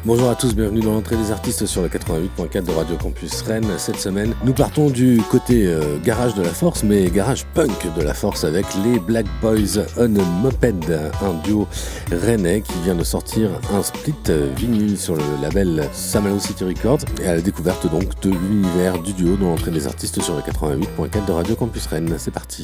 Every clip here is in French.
Bonjour à tous, bienvenue dans l'entrée des artistes sur le 88.4 de Radio Campus Rennes. Cette semaine, nous partons du côté garage de la force, mais garage punk de la force avec les Black Boys on Moped, un duo rennais qui vient de sortir un split vinyle sur le label Saint-Malo City Records et à la découverte donc de l'univers du duo dans l'entrée des artistes sur le 88.4 de Radio Campus Rennes. C'est parti.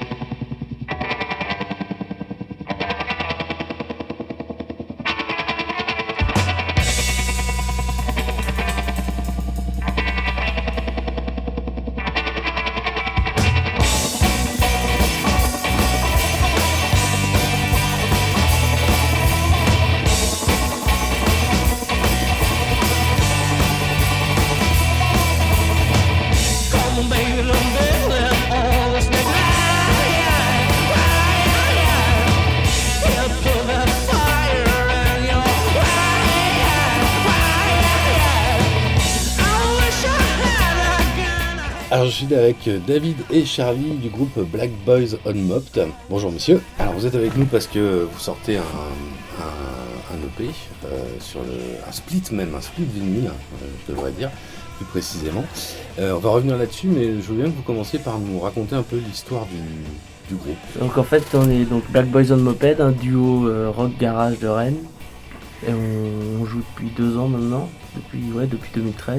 Alors je suis avec David et Charlie du groupe Black Boys on Moped. Bonjour messieurs. Alors vous êtes avec nous parce que vous sortez un EP, un split vinyle, je devrais dire plus précisément. On va revenir là-dessus, mais je veux bien que vous commenciez par nous raconter un peu l'histoire du groupe. Donc en fait on est donc Black Boys on Moped, un duo rock garage de Rennes. Et on joue depuis 2 ans maintenant, depuis 2013.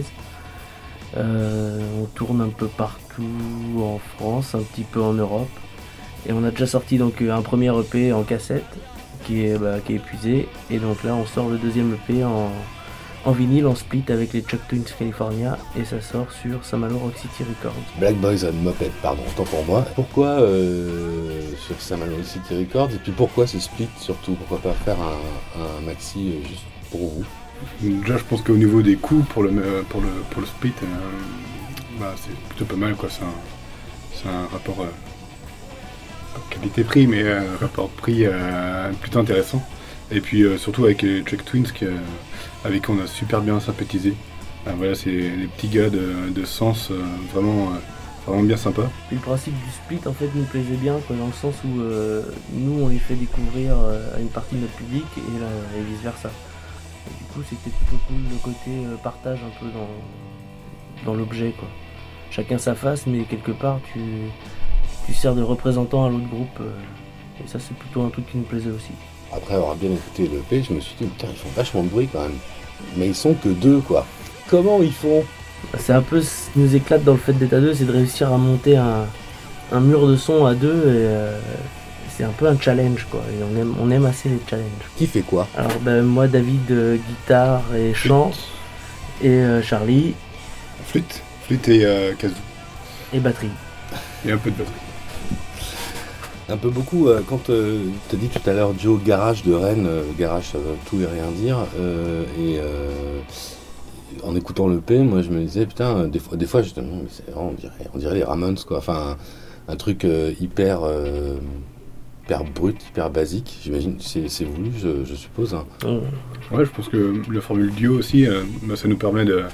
On tourne un peu partout en France, un petit peu en Europe, et on a déjà sorti donc un premier EP en cassette qui est épuisé, et donc là on sort le deuxième EP en vinyle, en split avec les Chuck Twins California, et ça sort sur Saint-Malo Rock City Records. Black Boys on Moped, pardon, autant pour moi. Pourquoi sur Saint-Malo City Records, et puis pourquoi ce split surtout? Pourquoi pas faire un maxi juste pour vous? Déjà, je pense qu'au niveau des coûts pour le split, c'est plutôt pas mal, quoi. C'est un rapport qualité-prix, mais un rapport prix plutôt intéressant. Et puis surtout avec les Chuck Twins avec qui on a super bien sympathisé. C'est des petits gars de sens vraiment bien sympa. Le principe du split en fait nous plaisait bien, quoi, dans le sens où nous on les fait découvrir à une partie de notre public et vice versa. Et du coup c'était plutôt cool le côté partage un peu dans l'objet, quoi. Chacun sa face, mais quelque part tu sers de représentant à l'autre groupe, et ça c'est plutôt un truc qui nous plaisait aussi. Après avoir bien écouté l'EP, je me suis dit putain, ils font vachement de bruit quand même. Mais ils sont que 2, quoi. Comment ils font? C'est un peu ce qui nous éclate dans le fait d'être à 2, c'est de réussir à monter un mur de son à 2, et c'est un peu un challenge, quoi, et on aime assez les challenges. Qui fait quoi? Alors moi David guitare et chant, et Charlie flûte et kazoo et batterie. Et un peu de batterie. Un peu beaucoup, quand tu as dit tout à l'heure duo garage de Rennes, garage ça veut tout et rien dire, et en écoutant l'EP, moi je me disais putain, des fois justement, on dirait les Ramones, quoi, enfin un truc hyper brut, hyper basique, j'imagine, c'est voulu, je suppose. Hein. Ouais, je pense que la formule duo aussi, ça nous permet de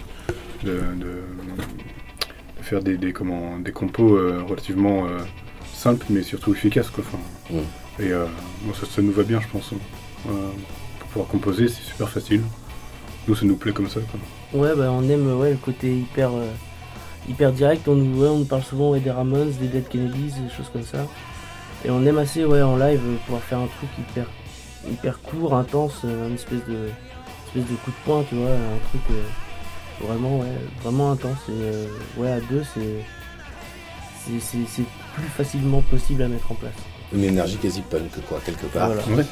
faire des compos relativement simples, mais surtout efficaces, quoi. Et ça nous va bien, je pense. Pour pouvoir composer, c'est super facile. Nous, ça nous plaît comme ça, quoi. Ouais, on aime le côté hyper direct. On nous parle souvent des Ramones, des Dead Kennedys, des choses comme ça. Et on aime assez en live pouvoir faire un truc hyper court, intense, une espèce de coup de poing, tu vois, un truc vraiment intense. Et à 2, c'est plus facilement possible à mettre en place. Une énergie quasi punk, quoi, quelque part. Voilà. Ouais.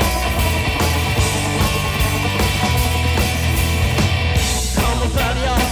Come and put your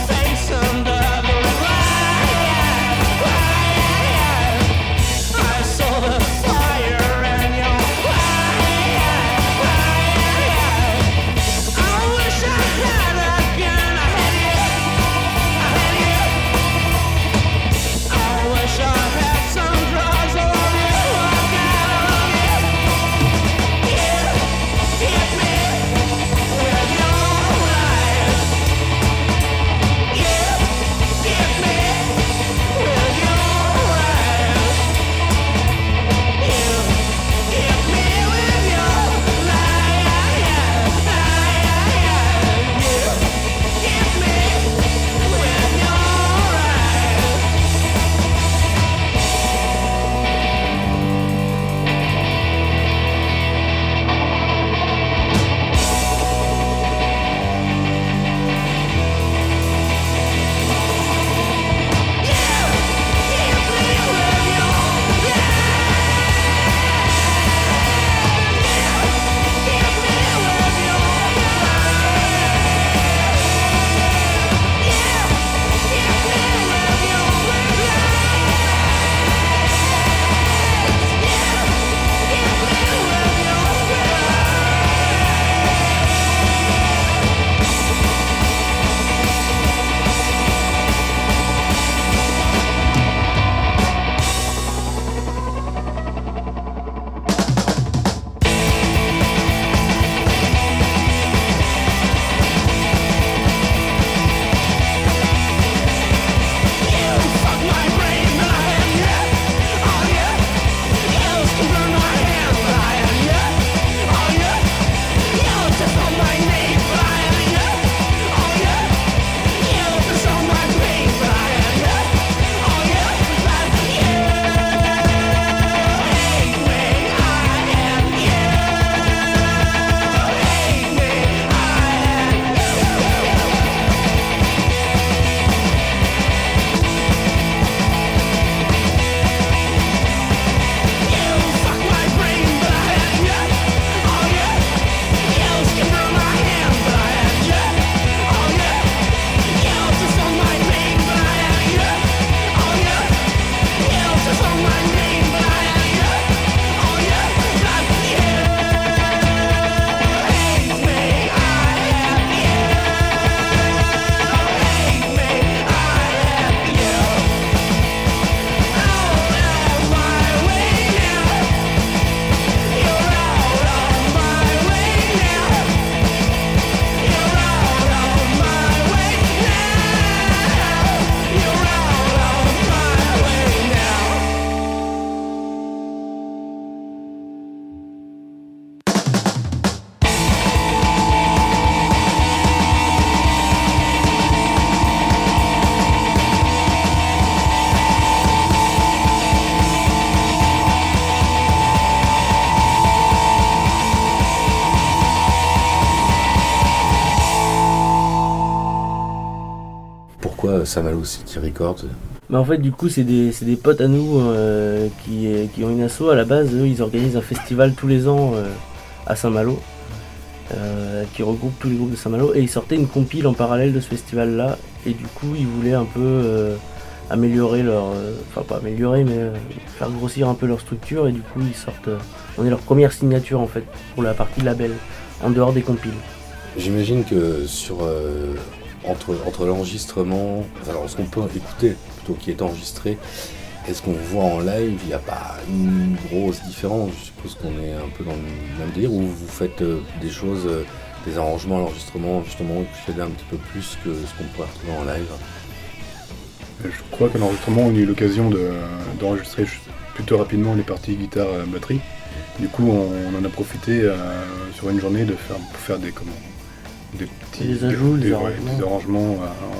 pourquoi Saint-Malo City Records? Mais en fait, du coup, c'est des potes à nous qui ont une asso. À la base, eux, ils organisent un festival tous les ans à Saint-Malo, qui regroupe tous les groupes de Saint-Malo. Et ils sortaient une compile en parallèle de ce festival-là. Et du coup, ils voulaient un peu améliorer leur... Enfin, pas améliorer, mais faire grossir un peu leur structure. Et du coup, ils sortent... on est leur première signature, en fait, pour la partie label, en dehors des compiles. J'imagine que entre l'enregistrement, alors ce qu'on peut écouter plutôt qui est enregistré, et ce qu'on voit en live, il n'y a pas une grosse différence. Je suppose qu'on est un peu dans le même délire, où vous faites des choses, des arrangements à l'enregistrement, justement, qui fait un petit peu plus que ce qu'on pourrait retrouver en live. Je crois qu'à l'enregistrement, on a eu l'occasion d'enregistrer plutôt rapidement les parties guitare-batterie. Du coup, on en a profité sur une journée pour faire des petits arrangements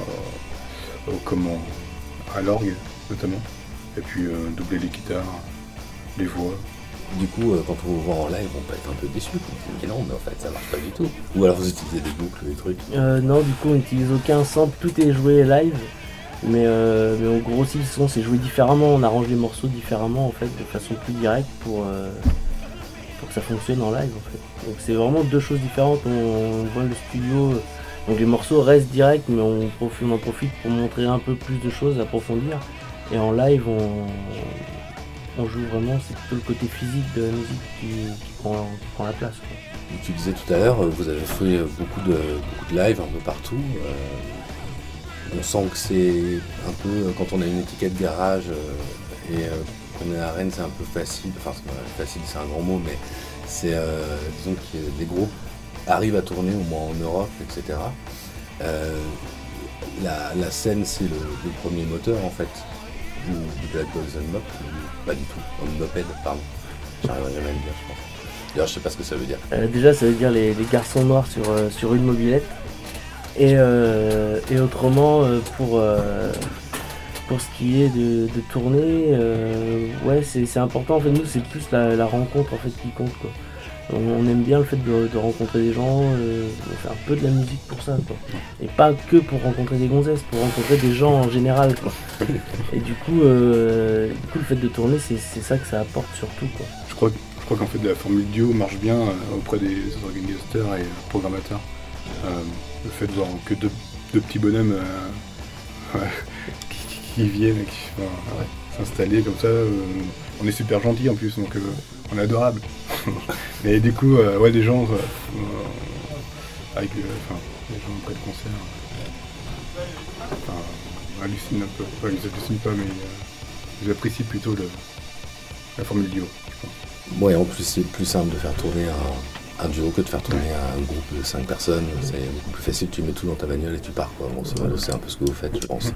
à l'orgue notamment, et puis doubler les guitares, les voix. Du coup, quand on vous voit en live, on peut être un peu déçu. Mais non, mais en fait, ça marche pas du tout. Ou alors vous utilisez des boucles, des trucs. Non, du coup, on n'utilise aucun sample, tout est joué live. Mais on grossit le son, c'est joué différemment, on arrange les morceaux différemment en fait, de façon plus directe pour que ça fonctionne en live en fait. Donc c'est vraiment deux choses différentes, on voit le studio, donc les morceaux restent directs mais on en profite pour montrer un peu plus de choses, approfondir. Et en live on joue vraiment, c'est plutôt le côté physique de la musique qui prend la place, quoi. Tu disais tout à l'heure, vous avez fait beaucoup de live un peu partout. On sent que c'est un peu, quand on a une étiquette garage et qu'on est à Rennes, c'est un peu facile, enfin facile c'est un grand mot, mais c'est, disons que des groupes arrivent à tourner au moins en Europe, etc. La scène, c'est le premier moteur en fait du Black Boys Unmop, pas du tout, Unmoped, pardon, j'arriverai jamais à le dire je pense. D'ailleurs je sais pas ce que ça veut dire. Déjà ça veut dire les garçons noirs sur une mobilette. Et autrement, pour ce qui est de tourner, ouais, c'est important. En fait, nous, c'est plus la rencontre en fait qui compte, quoi. On aime bien le fait de rencontrer des gens, on fait un peu de la musique pour ça, quoi. Et pas que pour rencontrer des gonzesses, pour rencontrer des gens en général, quoi. Et du coup, le fait de tourner, c'est ça que ça apporte surtout, quoi. Je crois qu'en fait la formule duo marche bien auprès des organisateurs et programmateurs. Le fait de voir que deux petits bonhommes qui viennent et qui s'installer comme ça, on est super gentils en plus, donc on est adorables. Mais du coup, des gens avec les gens après le concert, hallucinent un peu. Enfin, ils hallucinent pas, mais ils apprécient plutôt la formule duo, je pense. Ouais, en plus c'est plus simple de faire tourner un duo que de faire tourner un groupe de 5 personnes, c'est beaucoup plus facile, tu mets tout dans ta bagnole et tu pars, quoi. Bon, c'est un peu ce que vous faites, je pense.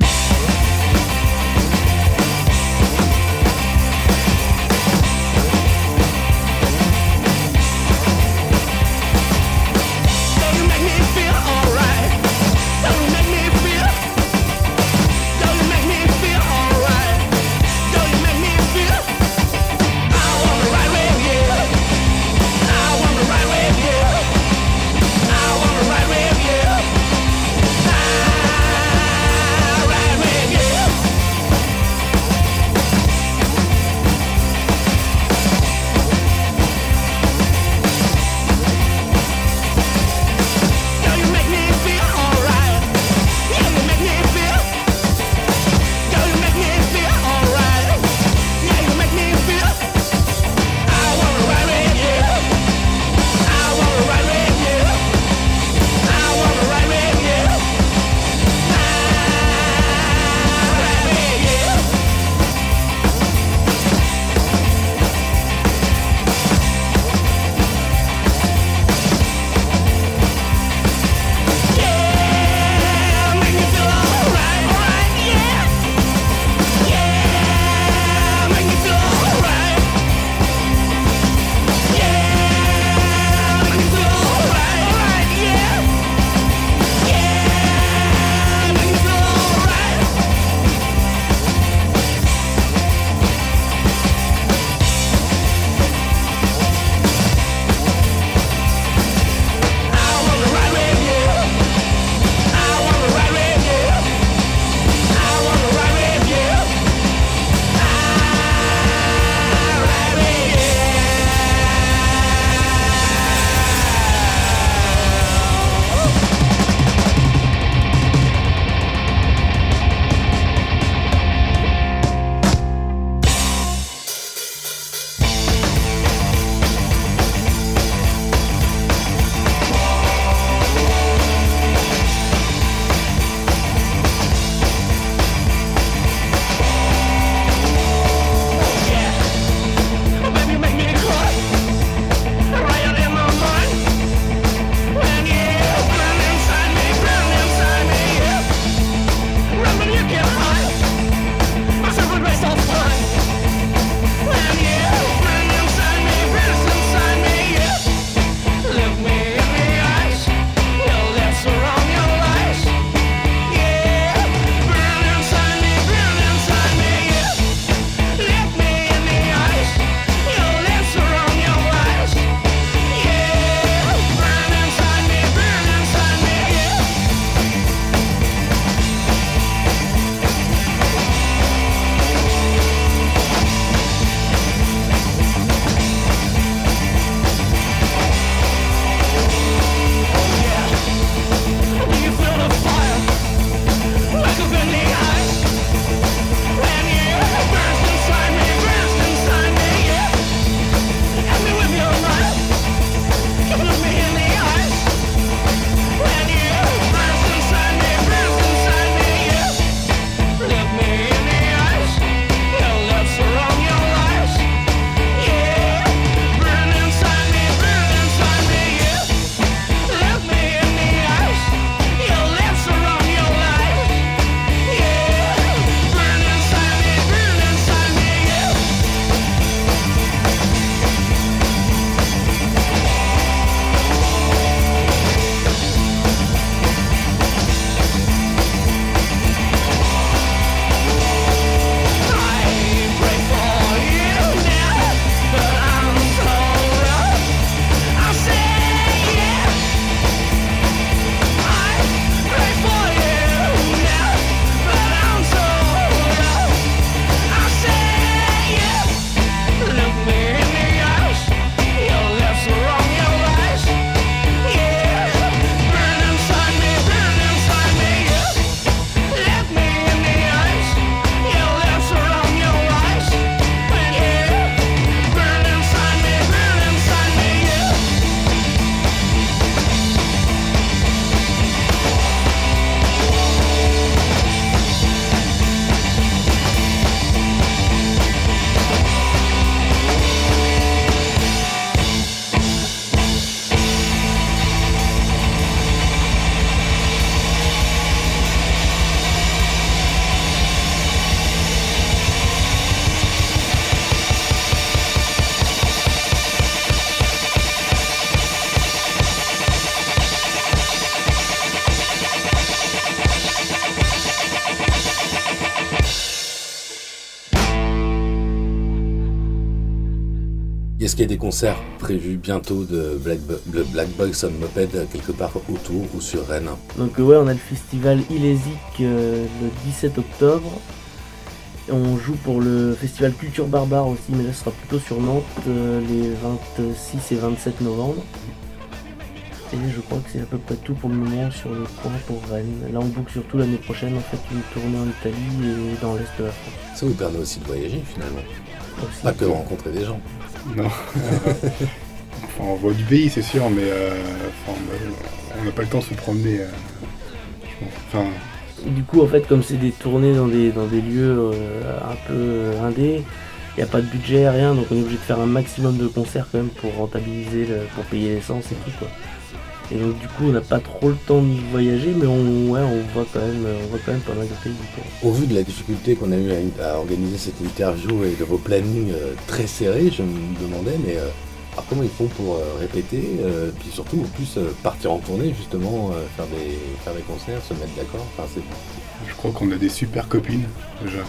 Est-ce qu'il y a des concerts prévus bientôt de Black Boys on Moped quelque part autour ou sur Rennes? Donc ouais, on a le festival Ilésique le 17 octobre. On joue pour le festival Culture Barbare aussi, mais là ce sera plutôt sur Nantes les 26 et 27 novembre. Et je crois que c'est à peu près tout pour le moment sur le coin pour Rennes. Là on boucle surtout l'année prochaine en fait une tournée en Italie et dans l'Est de la France. Ça vous permet aussi de voyager finalement, Aussi. pas que de rencontrer des gens. Non. Enfin, on voit du pays, c'est sûr, mais on n'a pas le temps de se promener. Je pense. Enfin, Du coup en fait comme c'est des tournées dans des lieux un peu indés, il n'y a pas de budget, rien, donc on est obligé de faire un maximum de concerts quand même pour rentabiliser, pour payer l'essence et tout quoi. Et donc du coup on n'a pas trop le temps de voyager, mais on voit quand même pas mal de pays. Quoi. Au vu de la difficulté qu'on a eu à organiser cette interview et de vos plannings très serrés, je me demandais, mais alors comment ils font pour répéter, puis surtout en plus partir en tournée justement, faire des concerts, se mettre d'accord. Enfin, je crois qu'on a des super copines déjà.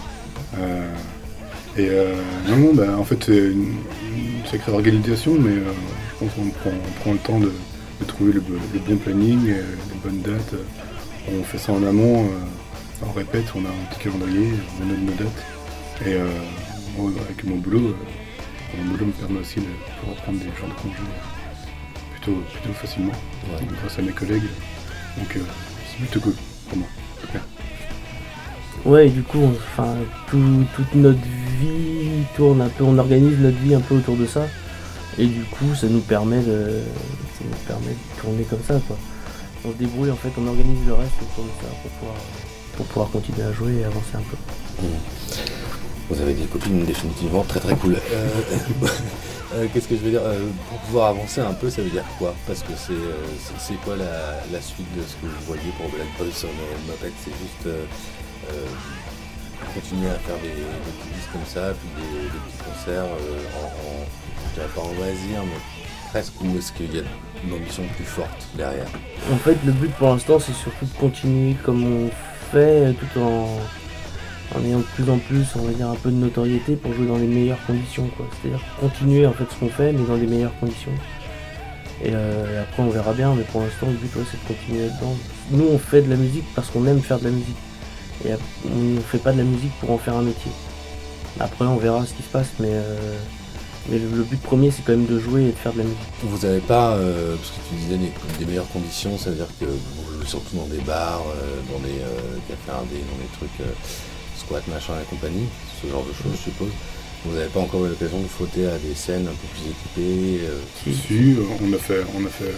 En fait c'est une sacrée organisation, mais je pense qu'on prend le temps de trouver le bon planning, les bonnes dates. On fait ça en amont, on répète, on a un petit calendrier, on note nos dates. Et moi, avec mon boulot me permet aussi de pouvoir prendre des jours de congé plutôt facilement, grâce à mes collègues. Donc c'est plutôt cool pour moi. Ouais, et du coup, toute notre vie tourne un peu, on organise notre vie un peu autour de ça. Et du coup, ça nous permet de tourner comme ça, quoi. On se débrouille, en fait, on organise le reste autour de ça pour pouvoir continuer à jouer et avancer un peu. Vous avez des copines définitivement très très cool. Qu'est-ce que je veux dire, pour pouvoir avancer un peu, ça veut dire quoi? Parce que c'est quoi la suite de ce que vous voyez pour Black Boys on Moped? C'est juste continuer à faire des petits disques comme ça, puis des petits concerts je dirais pas en loisir, mais presque, ou est-ce qu'il y a une ambition plus forte derrière? En fait, le but pour l'instant, c'est surtout de continuer comme on fait, tout en ayant de plus en plus, on va dire, un peu de notoriété pour jouer dans les meilleures conditions, quoi. C'est-à-dire continuer en fait ce qu'on fait, mais dans les meilleures conditions. Et après, on verra bien, mais pour l'instant, le but, c'est de continuer là-dedans. Nous, on fait de la musique parce qu'on aime faire de la musique. Et on ne fait pas de la musique pour en faire un métier. Après, on verra ce qui se passe, mais le but premier, c'est quand même de jouer et de faire de la musique. Vous n'avez pas, parce que tu disais des meilleures conditions, ça veut dire que vous jouez surtout dans des bars, dans des cafés indés, dans des trucs squat, machin et compagnie, ce genre de choses, je suppose. Vous n'avez pas encore eu l'occasion de frotter à des scènes un peu plus équipées Si, on a fait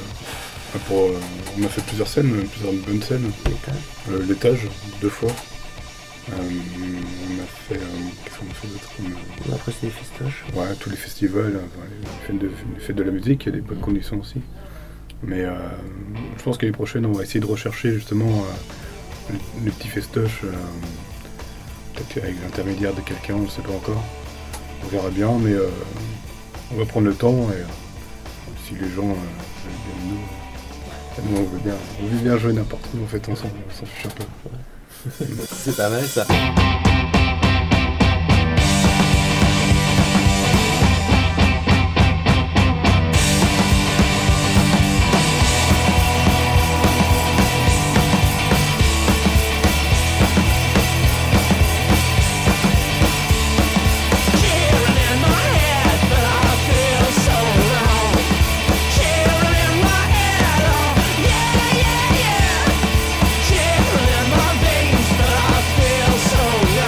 plusieurs scènes, plusieurs bonnes scènes. L'étage, 2 fois. On a fait... qu'est-ce qu'on a fait d'autre? Après, c'est les festoches. Ouais, tous les festivals, les fêtes de la musique, il y a des bonnes conditions aussi. Mais je pense qu'année prochaine, on va essayer de rechercher justement les petits festoches, peut-être avec l'intermédiaire de quelqu'un, on ne sait pas encore. On verra bien, mais on va prendre le temps et si les gens veulent bien nous, on veut bien jouer n'importe où, en fait, on s'en fiche un peu. C'est pas mal ça. So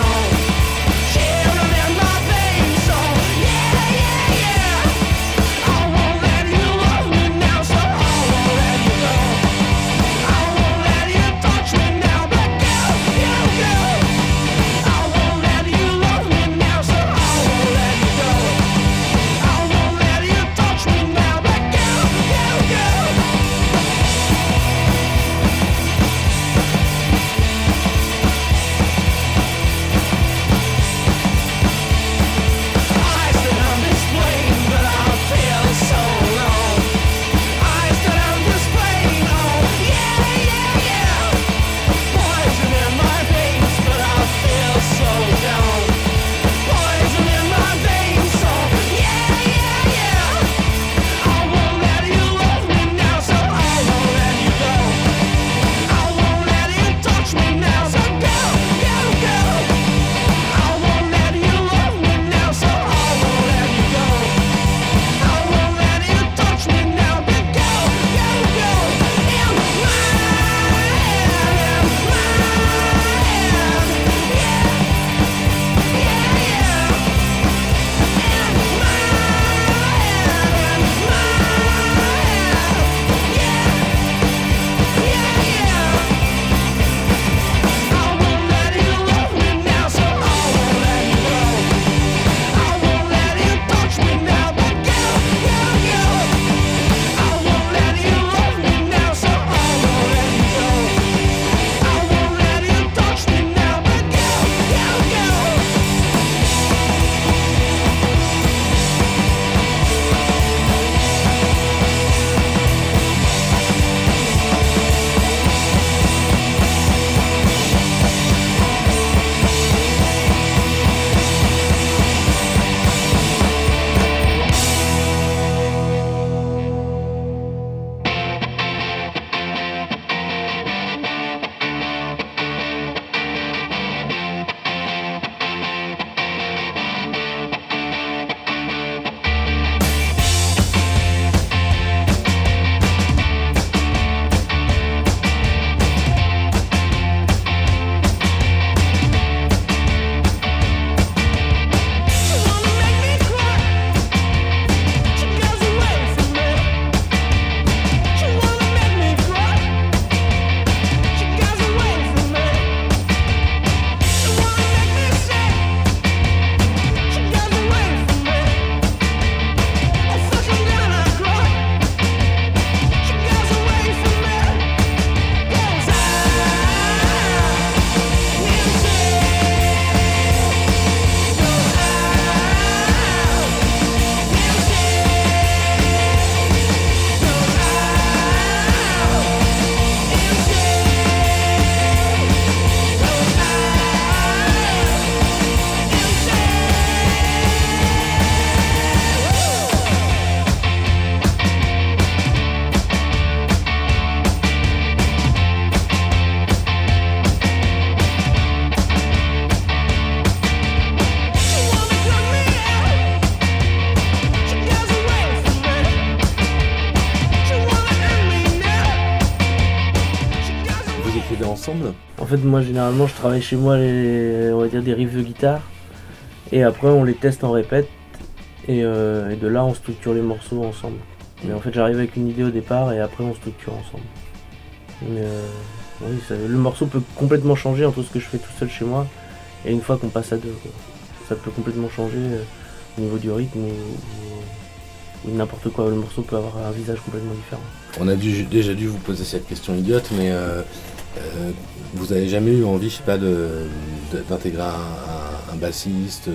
écrivez ensemble? En fait, moi généralement je travaille chez moi on va dire des riffs de guitare et après on les teste en répète et de là on structure les morceaux ensemble. Mais en fait j'arrive avec une idée au départ et après on structure ensemble. Mais oui, le morceau peut complètement changer entre ce que je fais tout seul chez moi et une fois qu'on passe à deux, quoi. Ça peut complètement changer au niveau du rythme ou n'importe quoi. Le morceau peut avoir un visage complètement différent. On a déjà dû vous poser cette question idiote, mais vous n'avez jamais eu envie, je sais pas, d'intégrer un bassiste,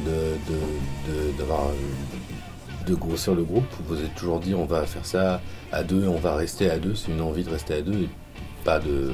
de grossir le groupe? Vous vous êtes toujours dit on va faire ça à deux, on va rester à deux, c'est une envie de rester à deux et pas de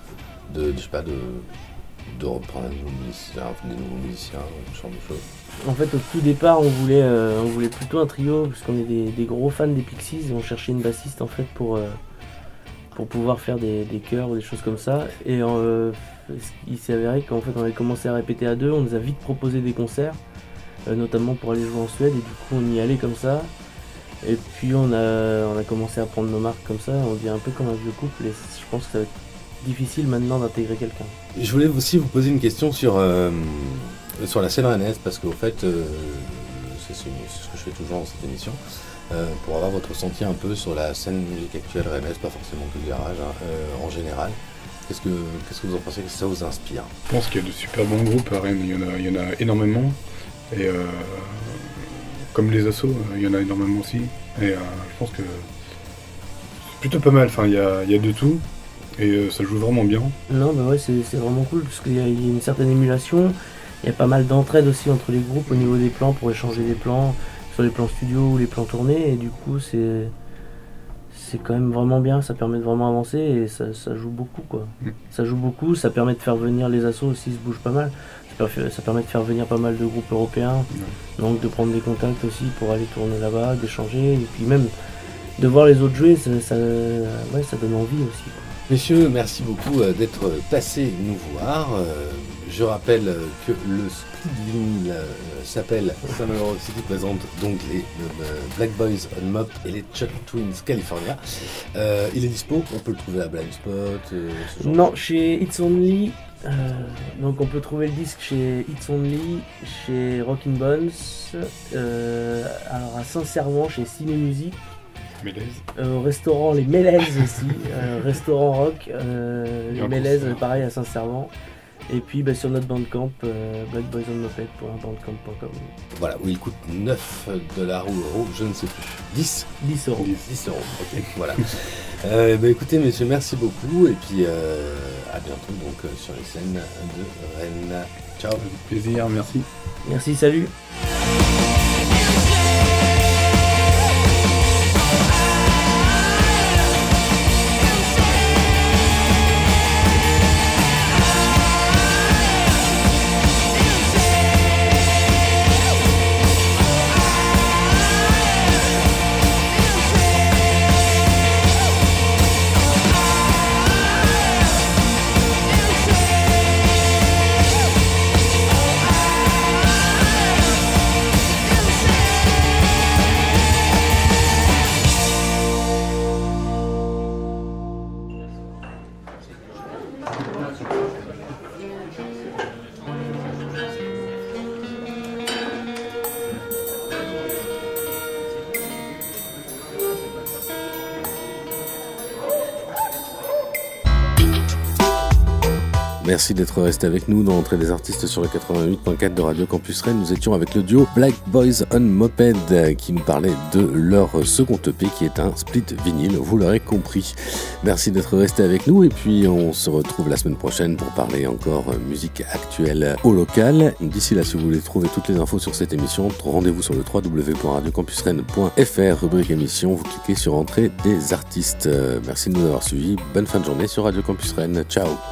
reprendre des nouveaux musiciens, ce genre de choses. En fait, au tout départ, on voulait plutôt un trio, parce qu'on est des gros fans des Pixies, et on cherchait une bassiste en fait pour pouvoir faire des chœurs ou des choses comme ça. Et il s'est avéré qu'en fait, on avait commencé à répéter à deux, on nous a vite proposé des concerts, notamment pour aller jouer en Suède, et du coup, on y allait comme ça. Et puis, on a commencé à prendre nos marques comme ça, on devient un peu comme un vieux couple, et je pense que ça va être difficile maintenant d'intégrer quelqu'un. Je voulais aussi vous poser une question sur la scène rennaise, parce qu'au fait, c'est ce que je fais toujours dans cette émission, pour avoir votre ressenti un peu sur la scène musique actuelle rennaise, pas forcément que le garage, en général. Qu'est-ce que vous en pensez, que ça vous inspire? Je pense qu'il y a de super bons groupes à Rennes, il y en a énormément, et comme les assos, il y en a énormément aussi, et je pense que c'est plutôt pas mal, enfin, il y a de tout. Et ça joue vraiment bien. Non, bah ouais, c'est vraiment cool parce qu'il y a une certaine émulation. Il y a pas mal d'entraide aussi entre les groupes au niveau des plans pour échanger des plans sur les plans studio ou les plans tournés. Et du coup, c'est quand même vraiment bien. Ça permet de vraiment avancer et ça joue beaucoup, quoi. Ça joue beaucoup. Ça permet de faire venir les assos aussi, se bougent pas mal. Ça permet de faire venir pas mal de groupes européens. Donc de prendre des contacts aussi pour aller tourner là-bas, d'échanger. Et puis même de voir les autres jouer, ça donne envie aussi, quoi. Messieurs, merci beaucoup d'être passés nous voir. Je rappelle que le split vinyle s'appelle Summer City présente donc les Black Boys on Mop et les Chuck Twins California. Il est dispo, on peut le trouver à Blindspot. Non, chez It's Only. Donc on peut trouver le disque chez It's Only, chez Rockin' Bones, alors à Saint-Servant chez Ciné Musique. Au restaurant Les Mélèzes aussi, restaurant rock, Les Mélèzes pareil à Saint-Servant. Et puis sur notre bandcamp, blackboysonmoped.bandcamp.com. Voilà, où il coûte $9 ou euros, je ne sais plus. 10 euros. 10 euros, ok, voilà. Écoutez messieurs, merci beaucoup et puis à bientôt donc sur les scènes de Rennes. Ciao. Avec plaisir, merci. Merci, salut. Merci d'être resté avec nous dans l'entrée des artistes sur le 88.4 de Radio Campus Rennes. Nous étions avec le duo Black Boys on Moped qui nous parlait de leur second EP qui est un split vinyle, vous l'aurez compris. Merci d'être resté avec nous et puis on se retrouve la semaine prochaine pour parler encore musique actuelle au local. D'ici là, si vous voulez trouver toutes les infos sur cette émission, rendez-vous sur le www.radiocampusrennes.fr, rubrique émission, vous cliquez sur entrée des artistes. Merci de nous avoir suivis, bonne fin de journée sur Radio Campus Rennes, ciao.